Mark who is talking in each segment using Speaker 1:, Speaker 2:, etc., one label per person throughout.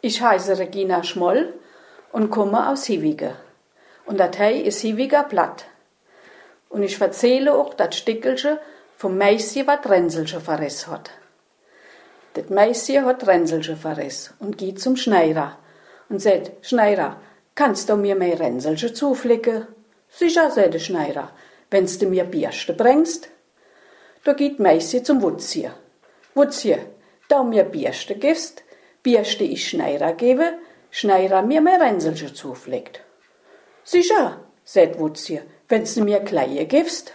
Speaker 1: Ich heiße Regina Schmoll und komme aus Hivige. Und das Hei ist Hiviger Platt. Und ich erzähle auch das Stickelchen vom Mäischen, was Ränselchen verrissen hat. Das Mäischen hat Ränselchen verrissen und geht zum Schneider und sagt: Schneider, kannst du mir mehr Ränselchen zuflicken? Sicher, sagt der Schneider, wenn's du mir Bürste bringst. Da geht Mäischen zum Wutzier. Wutzier, da mir Bürste gibst, Bürste ich Schneider gebe, Schneider mir mehr Ränselchen zuflickt. Sicher, sagt Wutzier, wenn's du mir Kleie gibst.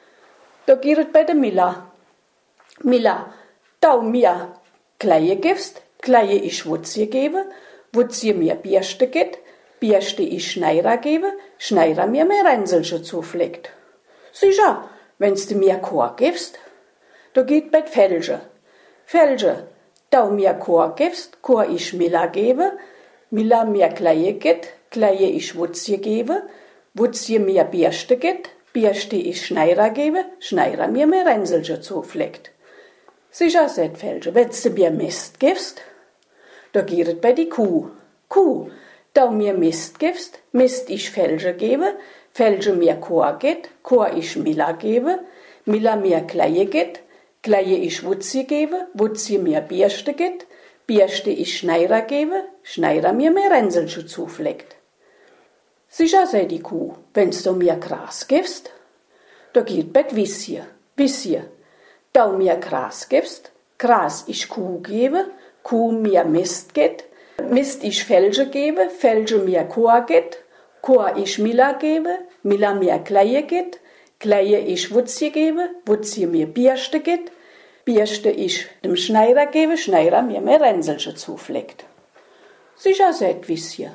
Speaker 1: Da geht bei der Miller. Miller, da mir Kleie gibst, Kleie ich Wutzier gebe, Wutzier mir Bürste gibt, Bürste ich Schneider gebe, Schneider mir mehr Ränselchen zuflickt. Sicher, wenn's du mir Chor gibst. Da geht bei Felge. Felge, da mir Chor gibst, Chor ich Miller gebe, Miller mir Kleie gibt, Kleie ich Wutzier gebe, Wutzier mir Bürste gibt, Bürste ich Schneider gebe, Schneider mir mehr Ränselchen zuflickt. Sicher, sagt Felge, wenn's du mir Mist gibst. Da geht bei die Kuh. Kuh, da mir Mist gibst, Mist ich Felge gebe, Felge mir Chor gibt, Chor ich Miller gebe, Miller mir Kleie gibt, Kleie ich Wutzier gebe, Wutzier mir Bürste gibt, Bürste ich Schneider gebe, Schneider mir mehr Ränselchen zuflickt. Sicher, sei die Kuh, wenn's du mir Gras gibst. Da geht bet Wissie, Wissie, da mir Gras gibst, Gras ich Kuh gebe, Kuh mir Mist gibt, Mist ich Felge gebe, Felge mir Chor gibt, Chor ich Miller gebe, Miller mir Kleie gibt, Kleie ich Wutzier gebe, Wutzier mir Bürste gibt, Bürste ich dem Schneider gebe, Schneider mir mehr Ränselchen zuflickt. Sicher, sagt Wissie,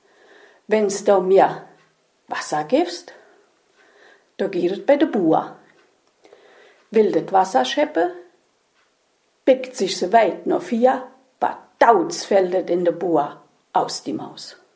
Speaker 1: wenn's da mir Wasser gibst, da geht bei de Bauer. Will das Wasser scheppe, bickt sich so weit noch vier, daut's fällt in de Bauer aus die Maus.